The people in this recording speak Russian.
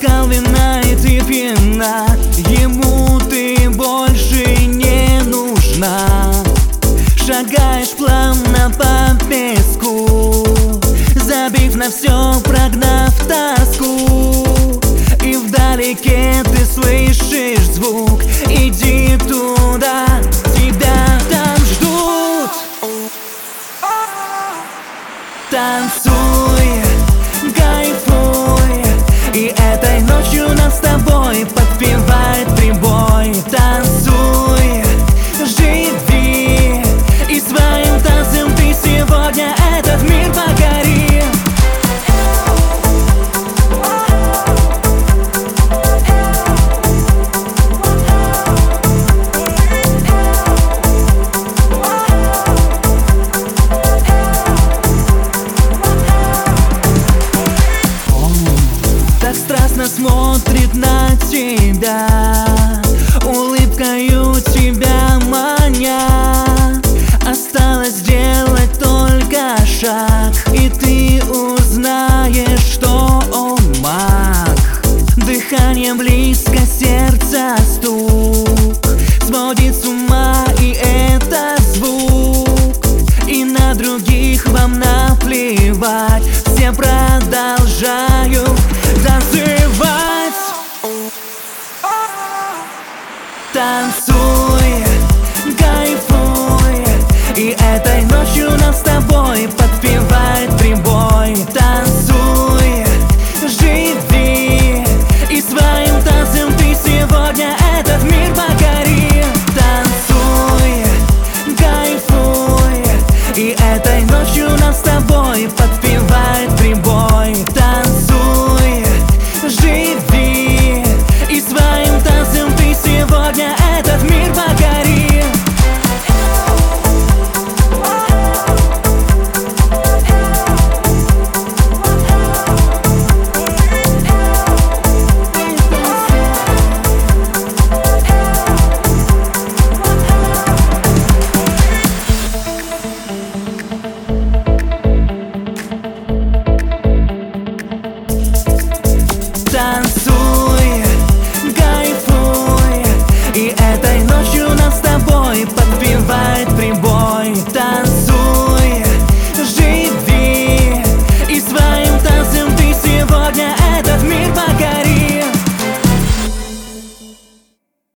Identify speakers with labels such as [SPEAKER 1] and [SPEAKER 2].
[SPEAKER 1] бокал вина и ты пьяна, ему ты больше не нужна. Шагаешь плавно по песку, забив на все, прогнав тоску. И вдалеке ты слышишь звук, иди туда, тебя там ждут. Танцуй, кайфуй, и этой ночью нас с тобой подпевает прибой. Танцуй, живи, и своим танцем ты сегодня этот мир покори. Так страстно смотрит на тебя, улыбкою тебя маня. Осталось сделать только шаг, и ты узнаешь, что он маг. Дыхание близко, сердце стук, сводит с ума, и это звук. И на других вам наплевать, все продолжают танцевать. Танцуй, кайфуй, и этой ночью нас с тобой подпевает прибой.